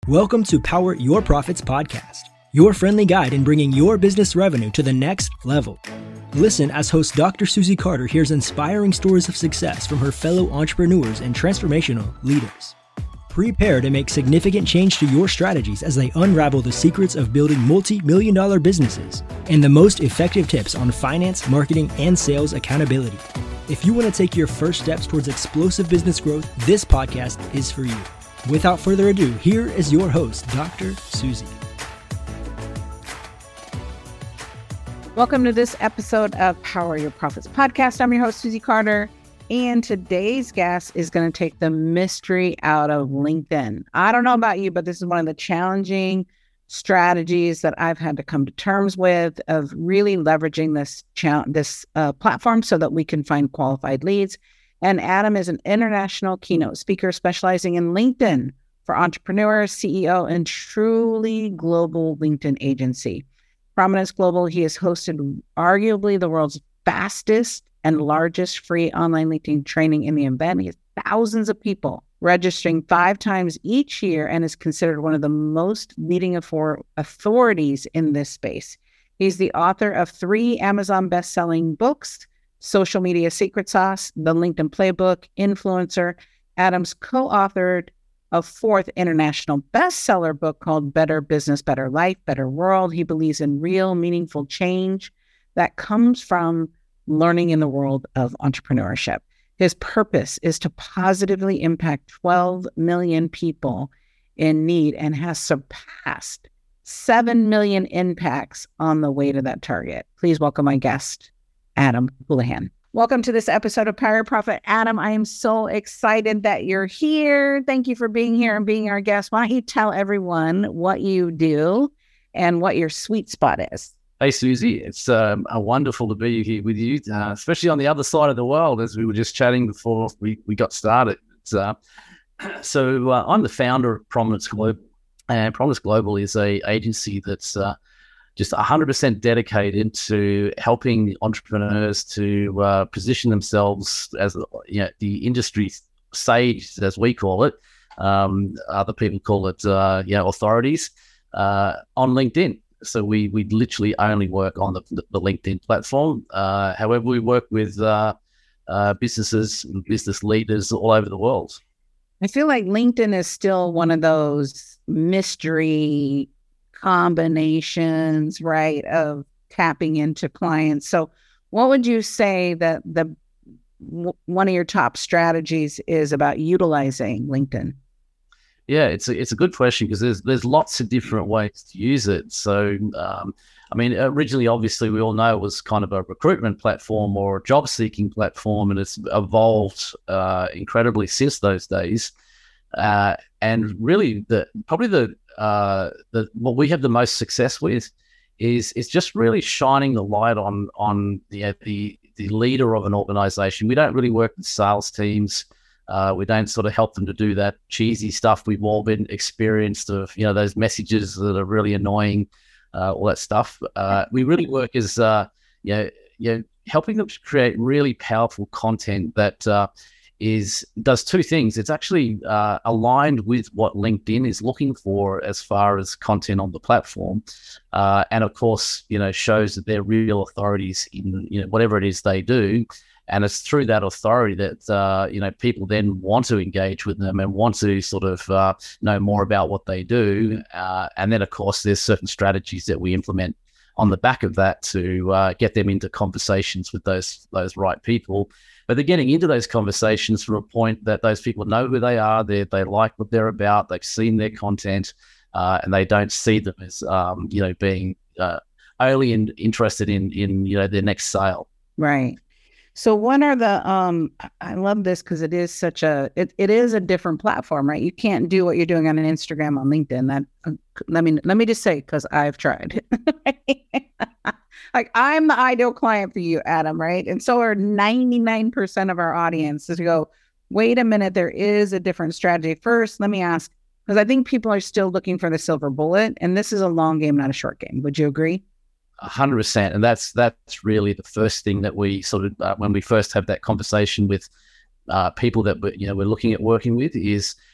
Welcome to Power Your Profits podcast, your friendly guide in bringing your business revenue to the next level. Listen as host Dr. Susie Carter hears inspiring stories of success from her fellow entrepreneurs and transformational leaders. Prepare to make significant change to your strategies as they unravel the secrets of building multi-million-dollar businesses and the most effective tips on finance, marketing, and sales accountability. If you want to take your first steps towards explosive business growth, this podcast is for you. Without further ado, here is your host, Dr. Susie. Welcome to this episode of Power Your Profits podcast. I'm your host, Susie Carter, and today's guest is going to take the mystery out of LinkedIn. I don't know about you, but this is one of the challenging strategies that I've had to come to terms with of really leveraging this platform so that we can find qualified leads. And Adam is an international keynote speaker specializing in LinkedIn for entrepreneurs, CEO, and truly global LinkedIn agency. Prominence Global, he has hosted arguably the world's fastest and largest free online LinkedIn training in the event. He has thousands of people registering 5 times each year and is considered one of the most leading authorities in this space. He's the author of 3 Amazon best-selling books, Social Media Secret Sauce, The LinkedIn Playbook, Influencer. Adam's co-authored a 4th international bestseller book called Better Business, Better Life, Better World. He believes in real, meaningful change that comes from learning in the world of entrepreneurship. His purpose is to positively impact 12 million people in need and has surpassed 7 million impacts on the way to that target. Please welcome my guest, Adam Houlihan. Welcome to this episode of Power Your Profit. Adam, I am so excited that you're here. Thank you for being here and being our guest. Why don't you tell everyone what you do and what your sweet spot is? Hey, Susie. It's wonderful to be here with you, especially on the other side of the world, as we were just chatting before we got started. I'm the founder of Prominence Global, and Prominence Global is an agency that's just 100% dedicated to helping entrepreneurs to position themselves as the industry sage, as we call it. Other people call it authorities on LinkedIn. So we literally only work on the LinkedIn platform. However, we work with businesses and business leaders all over the world. I feel like LinkedIn is still one of those mystery combinations, right, of tapping into clients. So what would you say that one of your top strategies is about utilizing LinkedIn? Yeah, it's a good question because there's lots of different ways to use it. So, originally, obviously, we all know it was kind of a recruitment platform or a job-seeking platform, and it's evolved incredibly since those days. And really, what we have the most success with is just really shining the light on the leader of an organization. We don't really work with sales teams. We don't sort of help them to do that cheesy stuff we've all been experienced of, those messages that are really annoying, all that stuff. We really work as, helping them to create really powerful content that does 2 things. It's actually aligned with what LinkedIn is looking for as far as content on the platform. And of course, shows that they're real authorities in, whatever it is they do. And it's through that authority that, people then want to engage with them and want to sort of know more about what they do. And then, of course, there's certain strategies that we implement on the back of that to get them into conversations with those right people. But they're getting into those conversations from a point that those people know who they are, they like what they're about, they've seen their content, and they don't see them as, being only interested in their next sale. Right. So what are the, I love this because it is it is a different platform, right? You can't do what you're doing on an Instagram, on LinkedIn. That, let me just say, because I've tried. Like, I'm the ideal client for you, Adam, right? And so are 99% of our audience to go, wait a minute, there is a different strategy. First, let me ask, because I think people are still looking for the silver bullet, and this is a long game, not a short game. Would you agree? 100%. And that's really the first thing that we sort of, when we first have that conversation with people that we're looking at working with, is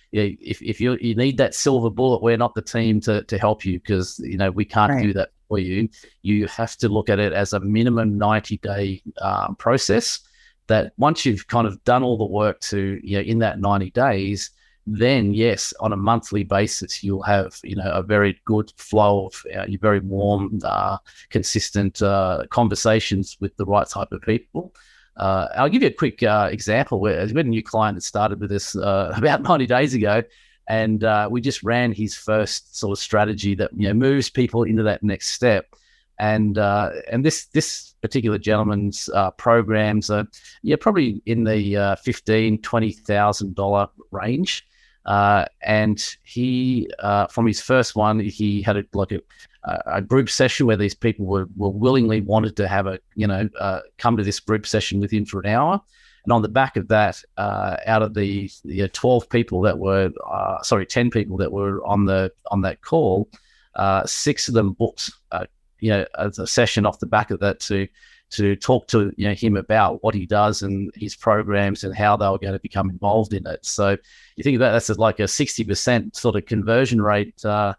if you need that silver bullet, we're not the team to help you, because we can't do that for you. You have to look at it as a minimum 90-day process. That once you've kind of done all the work to in that 90 days, then yes, on a monthly basis, you'll have a very good flow of your very warm, consistent conversations with the right type of people. I'll give you a quick example. We had a new client that started with us about 90 days ago, and we just ran his first sort of strategy that moves people into that next step. And this particular gentleman's programs are probably in the $15,000-$20,000 range. And he from his first one, he had a group session where these people were willingly wanted to have come to this group session with him for an hour. And on the back of that, out of the 12 people that were 10 people that were on that call, 6 of them booked as a session off the back of that to talk to him about what he does and his programs and how they were going to become involved in it. So you think about that's like a 60% sort of conversion rate, of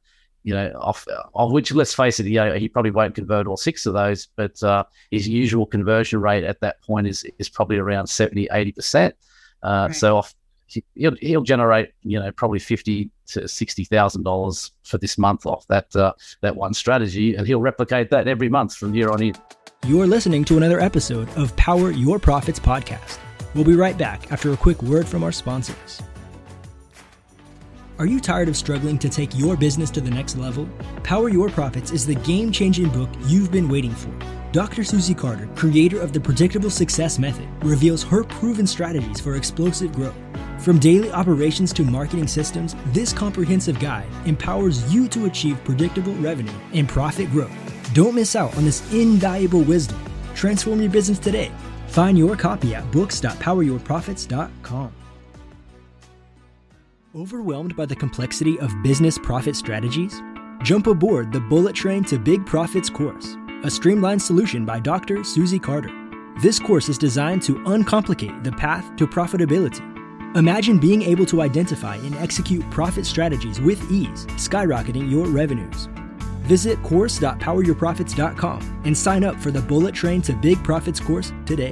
which, let's face it, he probably won't convert all 6 of those, but his usual conversion rate at that point is probably around 70-80%. Right. So he'll generate probably $50,000 to $60,000 for this month off that one strategy, and he'll replicate that every month from year on in. You're listening to another episode of Power Your Profits podcast. We'll be right back after a quick word from our sponsors. Are you tired of struggling to take your business to the next level? Power Your Profits is the game-changing book you've been waiting for. Dr. Susie Carter, creator of the Predictable Success Method, reveals her proven strategies for explosive growth. From daily operations to marketing systems, this comprehensive guide empowers you to achieve predictable revenue and profit growth. Don't miss out on this invaluable wisdom. Transform your business today. Find your copy at books.poweryourprofits.com. Overwhelmed by the complexity of business profit strategies? Jump aboard the Bullet Train to Big Profits course, a streamlined solution by Dr. Susie Carter. This course is designed to uncomplicate the path to profitability. Imagine being able to identify and execute profit strategies with ease, skyrocketing your revenues. Visit course.poweryourprofits.com and sign up for the Bullet Train to Big Profits course today.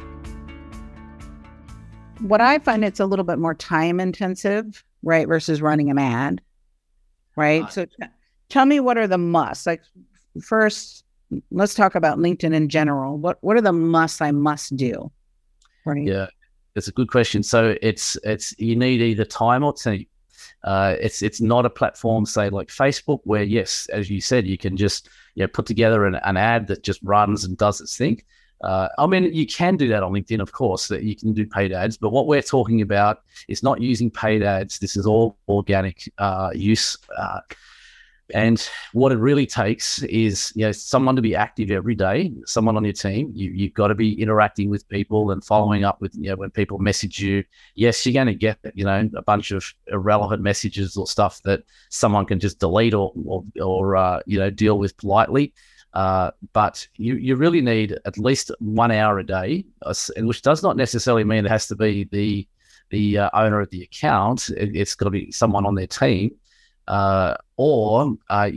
What I find, it's a little bit more time intensive, right, versus running an ad, right? So tell me, what are the musts? Like, first, let's talk about LinkedIn in general. What are the musts I must do? Right? Yeah, it's a good question. So it's you need either time or team. It's not a platform, say, like Facebook, where, yes, as you said, you can just put together an ad that just runs and does its thing. I mean, you can do that on LinkedIn, of course, that you can do paid ads, but what we're talking about is not using paid ads. This is all organic use. And what it really takes is, someone to be active every day, someone on your team. You've got to be interacting with people and following up with, when people message you. Yes, you're going to get, a bunch of irrelevant messages or stuff that someone can just delete or deal with politely. But you really need at least 1 hour a day, which does not necessarily mean it has to be the owner of the account. It's got to be someone on their team. Or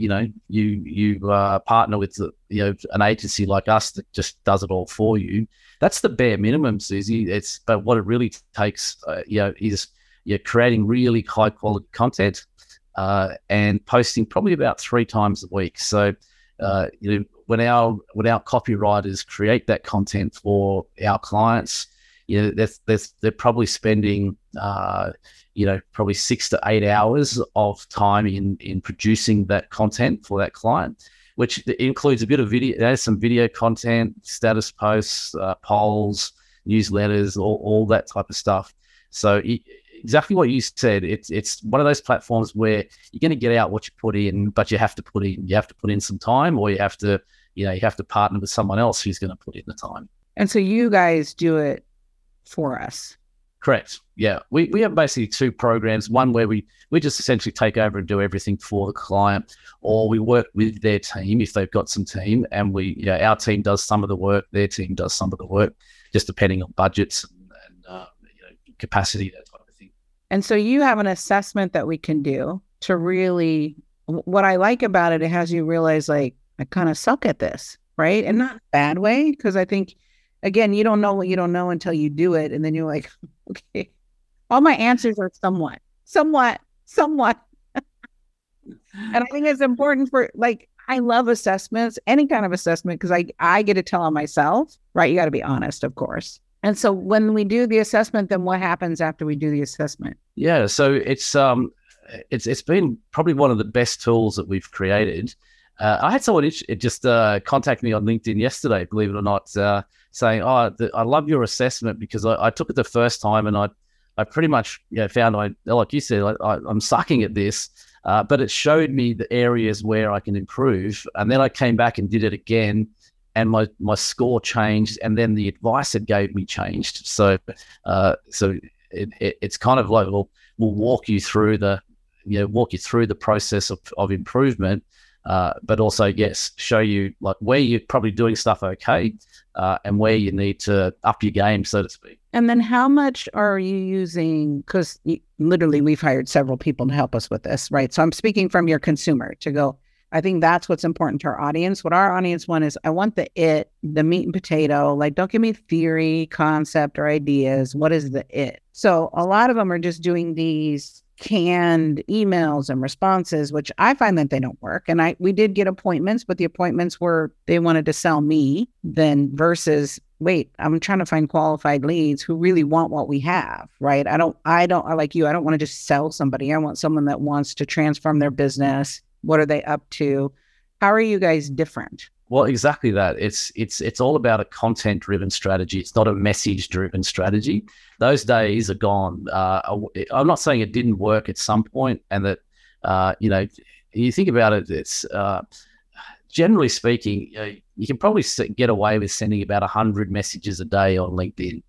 you partner with an agency like us that just does it all for you. That's the bare minimum, Susie. But what it really takes, is creating really high quality content and posting probably about 3 times a week. So when our copywriters create that content for our clients, they're probably spending probably 6 to 8 hours of time in producing that content for that client, which includes a bit of video. There's some video content, status posts, polls, newsletters, all that type of stuff. So exactly what you said. It's one of those platforms where you're going to get out what you put in, but you have to put in some time, or you have to partner with someone else who's going to put in the time. And so you guys do it for us. Correct. Yeah. We have basically 2 programs. One where we just essentially take over and do everything for the client, or we work with their team if they've got some team, and our team does some of the work, their team does some of the work, just depending on budgets and capacity, that type of thing. And so you have an assessment that we can do to really, what I like about it, it has you realize like, I kind of suck at this, right? And not in a bad way, because I think, again, you don't know what you don't know until you do it. And then you're like, okay, all my answers are somewhat. And I think it's important for, like, I love assessments, any kind of assessment, because I get to tell on myself, right? You got to be honest, of course. And so when we do the assessment, then what happens after we do the assessment? Yeah, so it's been probably one of the best tools that we've created. I had someone just contact me on LinkedIn yesterday, believe it or not, saying, I love your assessment because I took it the first time and I pretty much found like you said, I'm sucking at this, but it showed me the areas where I can improve. And then I came back and did it again, and my score changed, and then the advice it gave me changed. So it's kind of like we'll walk you through the process of improvement, but also, yes, show you like where you're probably doing stuff okay, and where you need to up your game, so to speak. And then how much are you using? Because literally we've hired several people to help us with this, right? So I'm speaking from your consumer to go, I think that's what's important to our audience. What our audience want is, I want the meat and potato. Like, don't give me theory, concept, or ideas. What is the it? So a lot of them are just doing these canned emails and responses, which I find that they don't work. And we did get appointments, but the appointments were, they wanted to sell me then versus, wait, I'm trying to find qualified leads who really want what we have, right? I like you, I don't want to just sell somebody. I want someone that wants to transform their business. What are they up to? How are you guys different? Well, exactly that. It's all about a content-driven strategy. It's not a message-driven strategy. Those days are gone. I'm not saying it didn't work at some point, and that you think about it. It's generally speaking, you can probably get away with sending about 100 messages a day on LinkedIn,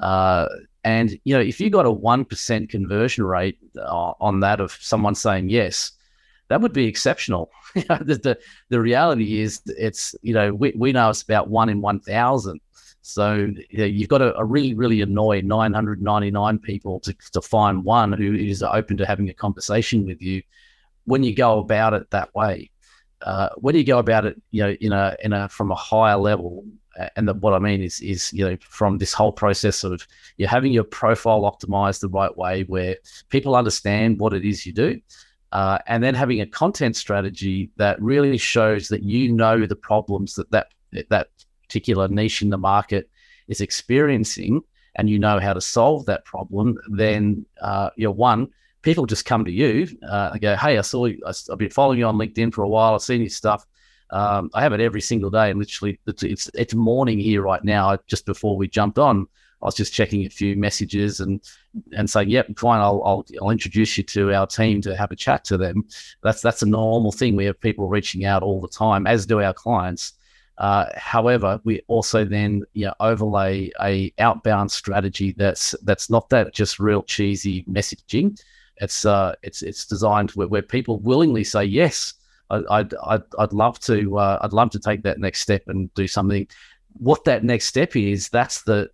and if you got a 1% conversion rate on that of someone saying yes, that would be exceptional. The reality is, it's we know it's about 1 in 1,000. So you've got to really, really annoy 999 people to find one who is open to having a conversation with you. When you go about it that way, when you go about it, from a higher level, and what I mean is from this whole process of you're having your profile optimized the right way, where people understand what it is you do. And then having a content strategy that really shows that the problems that particular niche in the market is experiencing, and you know how to solve that problem. Then people just come to you and go, hey, I've been following you on LinkedIn for a while, I've seen your stuff. I have it every single day, and literally it's morning here right now. Just before we jumped on, I was just checking a few messages and saying, yep, fine, I'll introduce you to our team to have a chat to them. That's a normal thing. We have people reaching out all the time, as do our clients. However, we also then overlay a outbound strategy that's not that just real cheesy messaging. It's designed where people willingly say yes. I'd love to take that next step and do something. What that next step is, that's the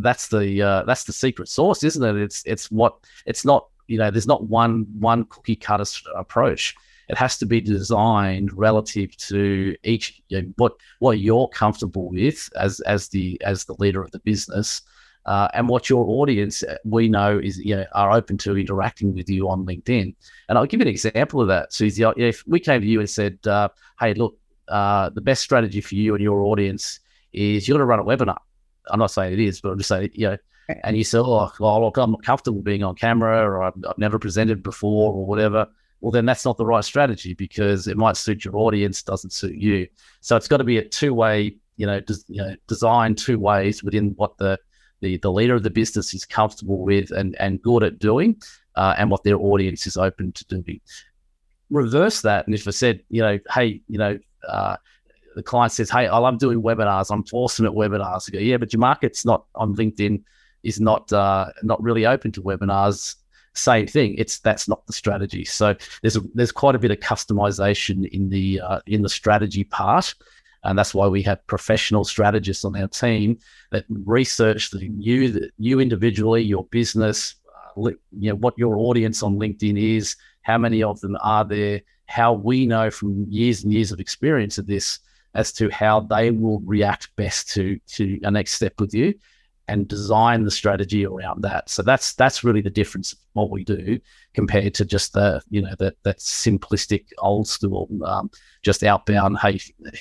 secret sauce, isn't it? It's not there's not one cookie cutter approach. It has to be designed relative to each what you're comfortable with as the leader of the business, and what your audience we know is are open to interacting with you on LinkedIn. And I'll give you an example of that, Susie. If we came to you and said, hey, look, the best strategy for you and your audience is you're going to run a webinar. I'm not saying it is, but I'm just saying, and you say, look, I'm not comfortable being on camera, or I've never presented before, or whatever. Well, then that's not the right strategy, because it might suit your audience, doesn't suit you. So it's got to be a two-way, designed two ways within what the leader of the business is comfortable with and good at doing, and what their audience is open to doing. Reverse that, and if I said, hey, the client says, hey, I love doing webinars, I'm awesome at webinars. I go, yeah, but your market's not on LinkedIn, is not really open to webinars. Same thing. That's not the strategy. So there's quite a bit of customization in the strategy part, and that's why we have professional strategists on our team that research you individually, your business, what your audience on LinkedIn is, how many of them are there, how we know from years and years of experience of this as to how they will react best to a next step with you, and design the strategy around that. So that's really the difference of what we do compared to just that simplistic old school, just outbound, hey,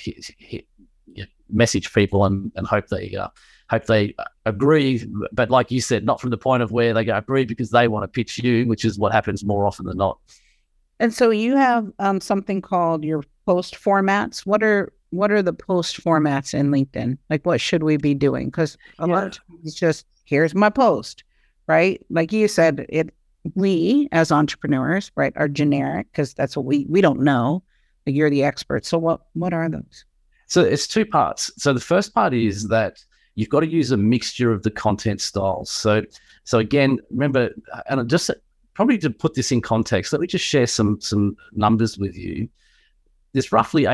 message people and hope they agree. But like you said, not from the point of where they go agree because they want to pitch you, which is what happens more often than not. And so you have something called your post formats. What are the post formats in LinkedIn? Like, what should we be doing? Because a lot of times it's just, here's my post, right? Like you said, we as entrepreneurs, right, are generic because that's what we don't know. Like, you're the expert. So what are those? So it's two parts. So the first part is that you've got to use a mixture of the content styles. So again, remember, and just probably to put this in context, let me just share some numbers with you. There's roughly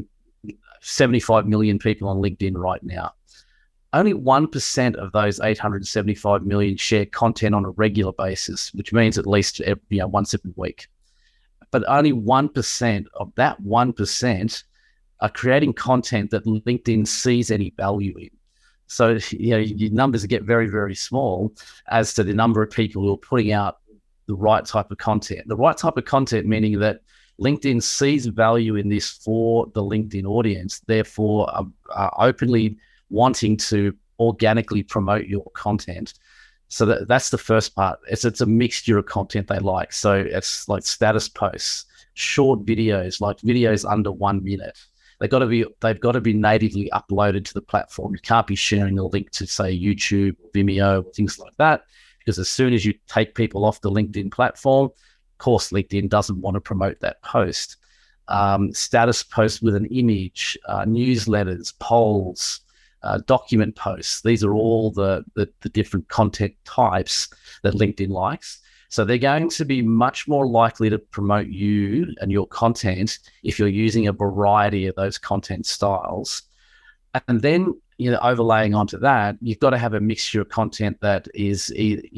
875 million people on LinkedIn right now. Only 1% of those 875 million share content on a regular basis, which means at least once every week. But only 1% of that 1% are creating content that LinkedIn sees any value in. So your numbers get very, very small as to the number of people who are putting out the right type of content. The right type of content meaning that LinkedIn sees value in this for the LinkedIn audience, therefore are openly wanting to organically promote your content. So that's the first part. It's a mixture of content they like. So it's like status posts, short videos, like videos under 1 minute. They've got to be natively uploaded to the platform. You can't be sharing a link to, say, YouTube, Vimeo, or things like that, because as soon as you take people off the LinkedIn platform, of course, LinkedIn doesn't want to promote that post. Status posts with an image, newsletters, polls, document posts. These are all the different content types that LinkedIn likes. So they're going to be much more likely to promote you and your content if you're using a variety of those content styles. And then, overlaying onto that, you've got to have a mixture of content that is,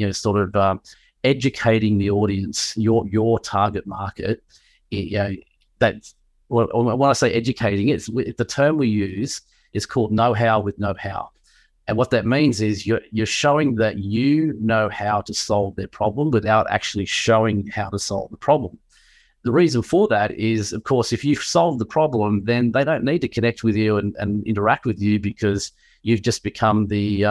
educating the audience, your target market. That's when I say educating, the term we use is called know-how with know-how. And what that means is you're showing that you know how to solve their problem without actually showing how to solve the problem. The reason for that is, of course, if you've solved the problem, then they don't need to connect with you and interact with you because you've just become the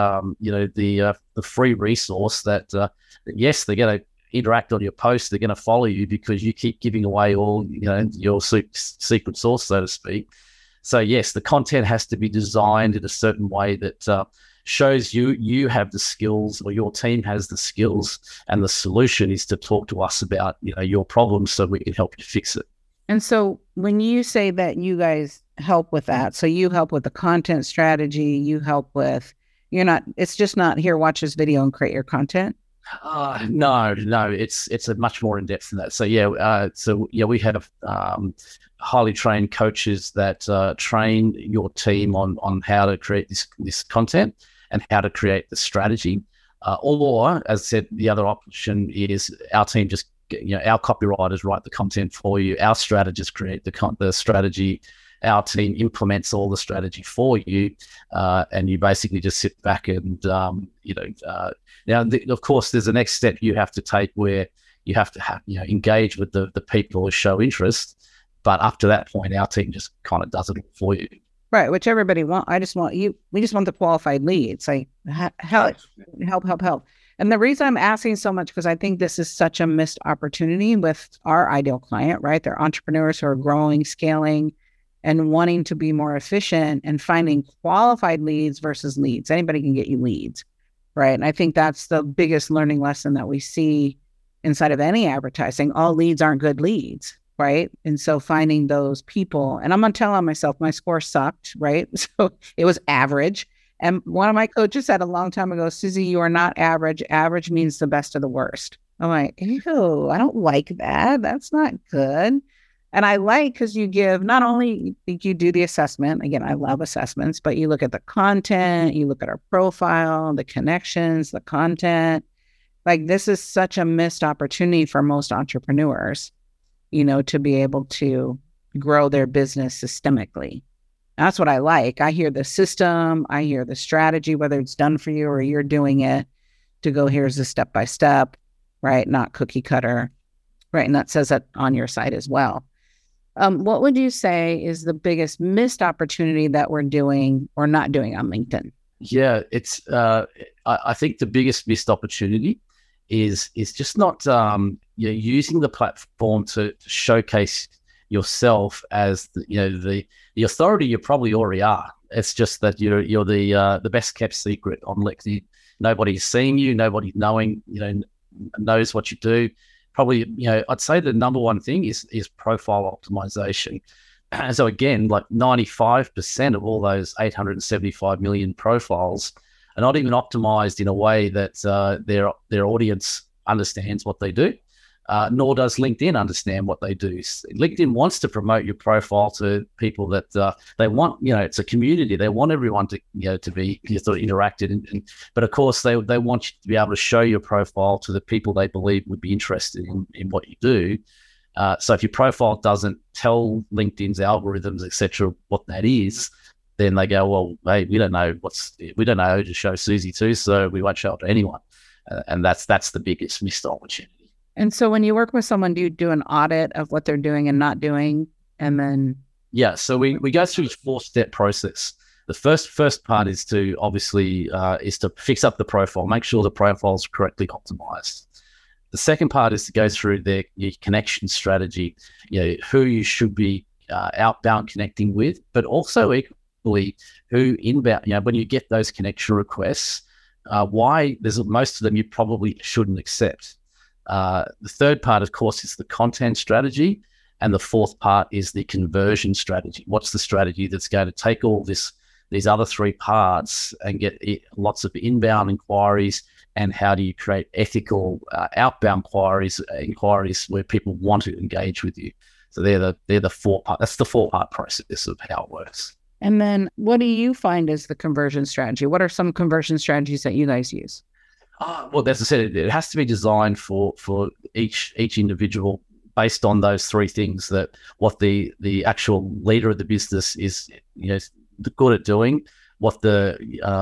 free resource that, yes, they're going to interact on your posts, they're going to follow you because you keep giving away all, your secret sauce, so to speak. So yes, the content has to be designed in a certain way that shows you have the skills, or your team has the skills, and the solution is to talk to us about your problem so we can help you fix it. And so when you say that you guys help with that, so you help with the content strategy, you help with, it's just not here, watch this video and create your content. No, it's a much more in depth than that. So we have highly trained coaches that train your team on how to create this content and how to create the strategy. Or, as I said, the other option is our team just, our copywriters write the content for you. Our strategists create the strategy. Our team implements all the strategy for you, and you basically just sit back and, now, of course, there's a next step you have to take where you have to engage with the people who show interest. But up to that point, our team just kind of does it for you. Right, which everybody wants. We just want the qualified leads. Like, help. And the reason I'm asking so much, because I think this is such a missed opportunity with our ideal client, right? They're entrepreneurs who are growing, scaling, and wanting to be more efficient and finding qualified leads versus leads. Anybody can get you leads, right? And I think that's the biggest learning lesson that we see inside of any advertising. All leads aren't good leads, right? And so finding those people, and I'm going to tell on myself, my score sucked, right? So it was average. And one of my coaches said a long time ago, Susie, you are not average. Average means the best of the worst. I'm like, ew, I don't like that. That's not good. And I like, because you give, not only you do the assessment, again, I love assessments, but you look at the content, you look at our profile, the connections, the content, Like, this is such a missed opportunity for most entrepreneurs, to be able to grow their business systemically. That's what I like. I hear the system, I hear the strategy, whether it's done for you or you're doing it, to go, here's the step-by-step, right? Not cookie cutter, right? And that says that on your site as well. What would you say is the biggest missed opportunity that we're doing or not doing on LinkedIn? Yeah, it's. I think the biggest missed opportunity is just not using the platform to showcase yourself as the authority you probably already are. It's just that you're the best kept secret on LinkedIn. Nobody's seeing you. Nobody's knowing knows what you do. Probably, I'd say the number one thing is profile optimization. And so again, like 95% of all those 875 million profiles are not even optimized in a way that their audience understands what they do, nor does LinkedIn understand what they do. LinkedIn wants to promote your profile to people that they want. It's a community. They want everyone to be sort of interacted. But of course, they want you to be able to show your profile to the people they believe would be interested in what you do. So if your profile doesn't tell LinkedIn's algorithms, etc., what that is, then they go, well, hey, we don't know who to show Susie to, so we won't show it to anyone. And that's the biggest missed opportunity. And so when you work with someone, do you do an audit of what they're doing and not doing? And then... Yeah, so we go through a 4-step process. The first part is to obviously is to fix up the profile, make sure the profile is correctly optimized. The second part is to go through your connection strategy, who you should be outbound connecting with, but also equally who inbound, when you get those connection requests, why there's most of them you probably shouldn't accept. The third part, of course, is the content strategy. And the fourth part is the conversion strategy. What's the strategy that's going to take all these other three parts and get lots of inbound inquiries, and how do you create ethical outbound inquiries where people want to engage with you? So they're the 4 part. That's the 4-part process of how it works. And then what do you find is the conversion strategy? What are some conversion strategies that you guys use? Well, as I said, it has to be designed for each individual based on those 3 things, that what the actual leader of the business is good at doing, what their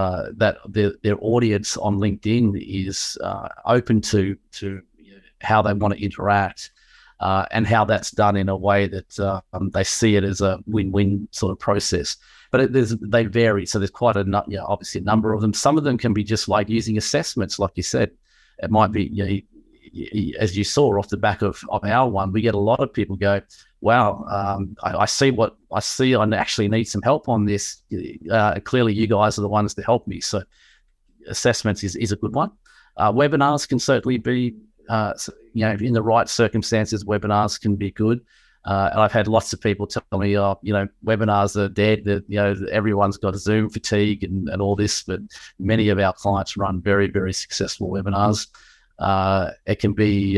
audience on LinkedIn is open to how they want to interact, and how that's done in a way that they see it as a win-win sort of process. But they vary. So there's quite obviously a number of them. Some of them can be just like using assessments, like you said. It might be, as you saw off the back of our one, we get a lot of people go, wow, I see I actually need some help on this. Clearly you guys are the ones to help me. So assessments is a good one. Webinars can certainly be, in the right circumstances, webinars can be good. And I've had lots of people tell me, webinars are dead, that, everyone's got Zoom fatigue and all this, but many of our clients run very, very successful webinars. It can be,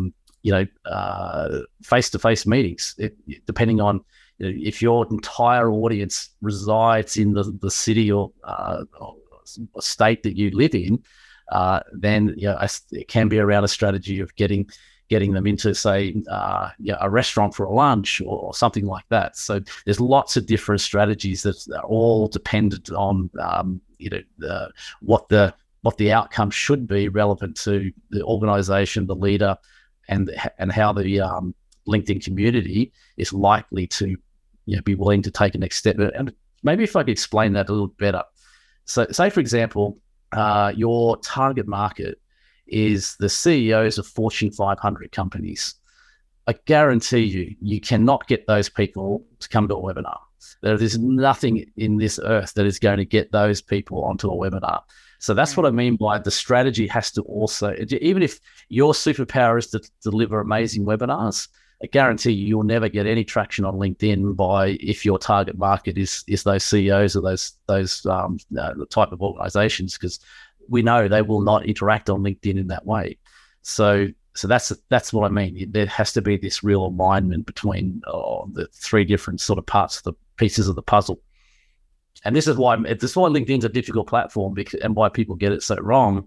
face-to-face meetings, depending on if your entire audience resides in the city or state that you live in, then it can be around a strategy of getting them into, say, a restaurant for a lunch or something like that. So there's lots of different strategies that are all dependent on what the outcome should be relevant to the organization, the leader, and how the LinkedIn community is likely to be willing to take a next step. And maybe if I could explain that a little better. So say, for example, your target market is the CEOs of Fortune 500 companies. I guarantee you cannot get those people to come to a webinar. There is nothing in this earth that is going to get those people onto a webinar. So that's what I mean by the strategy has to also, even if your superpower is to deliver amazing webinars, I guarantee you'll never get any traction on LinkedIn if your target market is those CEOs or those type of organizations, because we know they will not interact on LinkedIn in that way. So that's what I mean. There has to be this real alignment between the 3 different sort of pieces of the puzzle. And this is why LinkedIn's a difficult platform, and why people get it so wrong.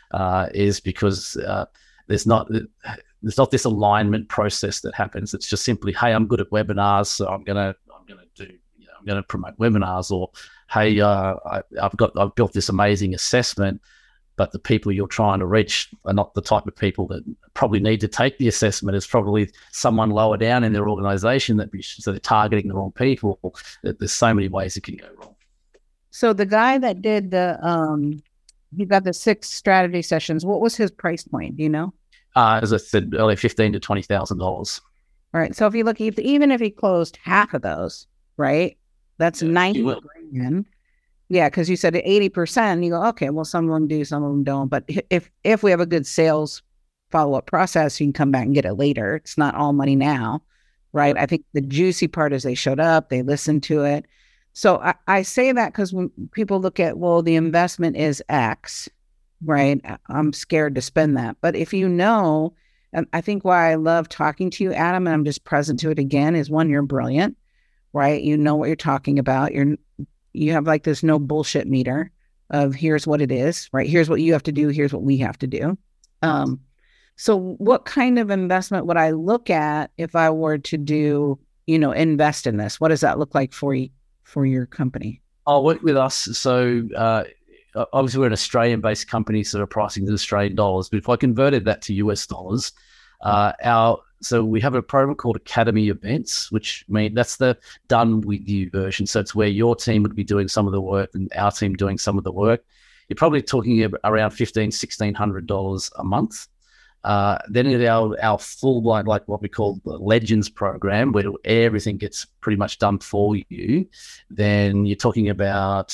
is because there's not this alignment process that happens. It's just simply, hey, I'm good at webinars, so I'm gonna promote webinars, or hey, I've built this amazing assessment, but the people you're trying to reach are not the type of people that probably need to take the assessment. It's probably someone lower down in their organization so they're targeting the wrong people. There's so many ways it can go wrong. So the guy that did he got the 6 strategy sessions, what was his price point? Do you know? As I said earlier, $15,000 to $20,000. All right. So if you look, even if he closed half of those, right, that's 90 grand. Yeah, because you said 80%, you go, okay, well, some of them do, some of them don't. But if we have a good sales follow-up process, you can come back and get it later. It's not all money now, right? I think the juicy part is they showed up, they listened to it. So I say that because when people look at, well, the investment is X, right? I'm scared to spend that. But if you know, and I think why I love talking to you, Adam, and I'm just present to it again, is one, you're brilliant, right? You know what you're talking about. You have like this no bullshit meter of here's what it is, right? Here's what you have to do. Here's what we have to do. So what kind of investment would I look at if I were to do, invest in this? What does that look like for your company? I'll work with us. So obviously we're an Australian-based company, so we're pricing in Australian dollars. But if I converted that to US dollars, so we have a program called Academy Events, which means that's the done with you version. So it's where your team would be doing some of the work and our team doing some of the work. You're probably talking around $1,500, $1,600 a month. Then in our full like what we call the Legends program, where everything gets pretty much done for you, then you're talking about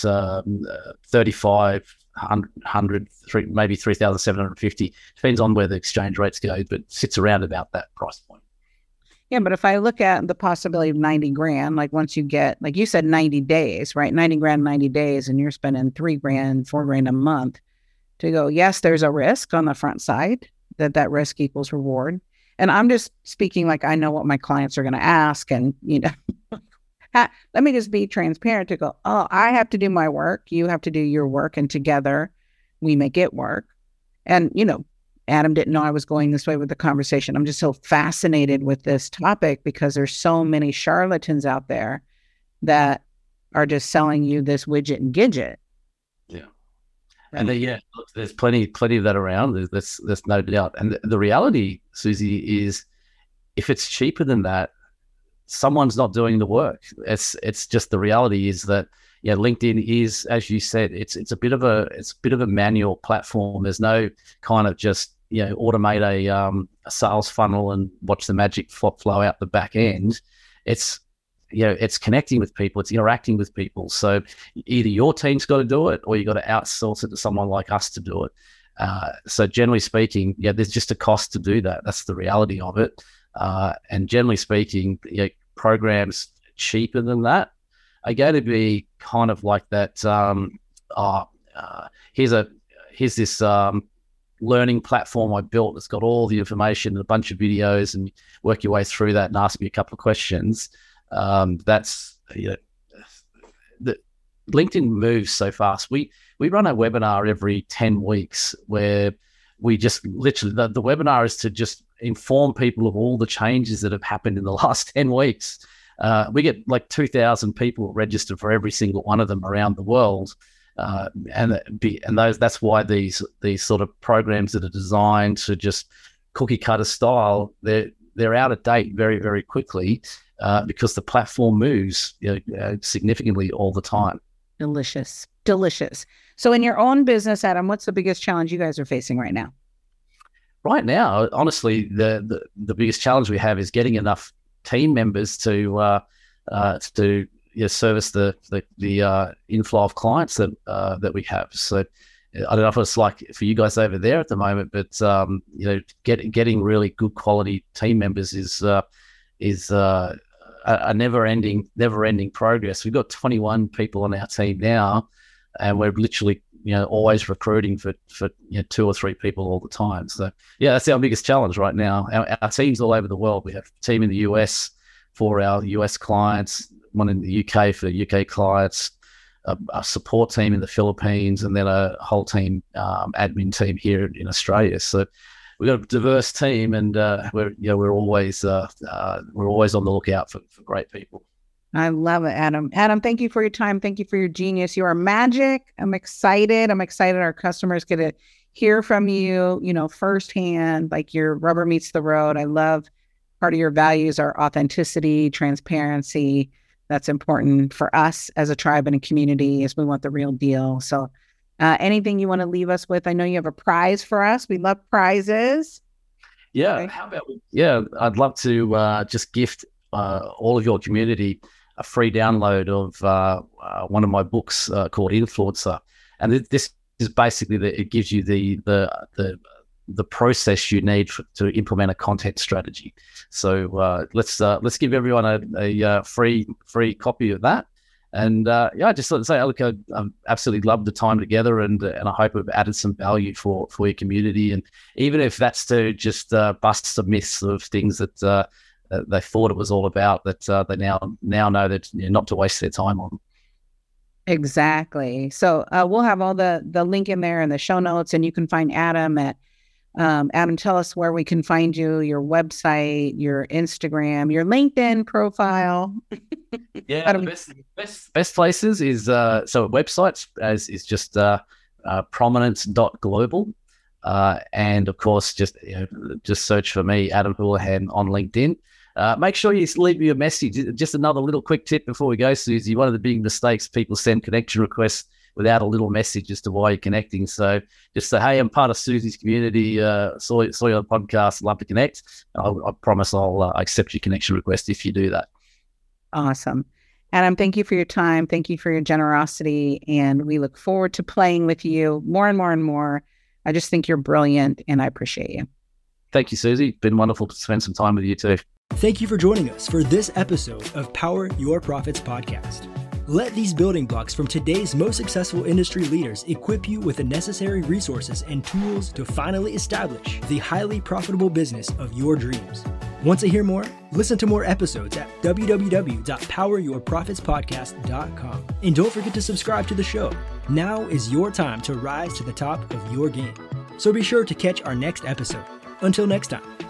3,500, maybe 3,750. Depends on where the exchange rates go, but sits around about that price point. Yeah, but if I look at the possibility of 90 grand, like once you get, like you said, 90 days, right? 90 grand, 90 days, and you're spending 3 grand, 4 grand a month to go, yes, there's a risk on the front side, that risk equals reward. And I'm just speaking like I know what my clients are going to ask. And, let me just be transparent to go, oh, I have to do my work. You have to do your work. And together we make it work. And, Adam didn't know I was going this way with the conversation. I'm just so fascinated with this topic because there's so many charlatans out there that are just selling you this widget and gidget. Yeah. And look, there's plenty of that around. There's no doubt. And the reality, Susie, is if it's cheaper than that, someone's not doing the work. It's just the reality is that LinkedIn is, as you said, it's a bit of a manual platform. There's no kind of just automate a sales funnel and watch the magic flow out the back end. It's connecting with people, it's interacting with people. So either your team's got to do it or you got to outsource it to someone like us to do it. So generally speaking, there's just a cost to do that. That's the reality of it. And generally speaking, programs cheaper than that are going to be kind of like that. Here's this learning platform I built. It's got all the information and a bunch of videos, and work your way through that and ask me a couple of questions. That's the LinkedIn moves so fast. We run a webinar every 10 weeks where we just literally the webinar is to just inform people of all the changes that have happened in the last 10 weeks. We get like 2,000 people registered for every single one of them around the world. That's why these sort of programs that are designed to just cookie cutter style, they're out of date very, very quickly. Because the platform moves significantly all the time. Delicious. So in your own business, Adam, what's the biggest challenge you guys are facing right now? Right now, honestly, the biggest challenge we have is getting enough team members to service the inflow of clients that we have. So I don't know if it's like for you guys over there at the moment, but getting really good quality team members is a never-ending progress. We've got 21 people on our team now, and we're literally always recruiting for 2 or 3 people all the time. So that's our biggest challenge right now. Our teams all over the world. We have a team in the US for our US clients, one in the UK for UK clients, a support team in the Philippines, and then a whole team admin team here in Australia. So we've got a diverse team, and we're always on the lookout for great people. I love it, Adam. Adam, thank you for your time. Thank you for your genius. You are magic. I'm excited. Our customers get to hear from you, firsthand, like your rubber meets the road. I love part of your values are authenticity, transparency. That's important for us as a tribe and a community, as we want the real deal. So anything you want to leave us with? I know you have a prize for us. We love prizes. Yeah. Okay. How about I'd love to just gift all of your community a free download of one of my books called Influencer. And this is basically it gives you the process you need to implement a content strategy. So let's give everyone a free copy of that. And I just thought to say, look, I absolutely loved the time together, and I hope we've added some value for your community. And even if that's to just bust some myths of things that they thought it was all about, that they now know that not to waste their time on. Exactly. So we'll have all the link in there in the show notes, and you can find Adam at Adam, tell us where we can find you, your website, your Instagram, your LinkedIn profile. Yeah, the best places is so websites is just prominence.global. And of course, just search for me, Adam Houlihan, on LinkedIn. Make sure you leave me a message. Just another little quick tip before we go, Susie. One of the big mistakes, people send connection requests without a little message as to why you're connecting. So just say, hey, I'm part of Susie's community. Saw you on the podcast. Love to connect. I promise I'll accept your connection request if you do that. Awesome. Adam, thank you for your time. Thank you for your generosity. And we look forward to playing with you more and more and more. I just think you're brilliant, and I appreciate you. Thank you, Susie. It's been wonderful to spend some time with you too. Thank you for joining us for this episode of Power Your Profits podcast. Let these building blocks from today's most successful industry leaders equip you with the necessary resources and tools to finally establish the highly profitable business of your dreams. Want to hear more? Listen to more episodes at www.poweryourprofitspodcast.com. And don't forget to subscribe to the show. Now is your time to rise to the top of your game. So be sure to catch our next episode. Until next time.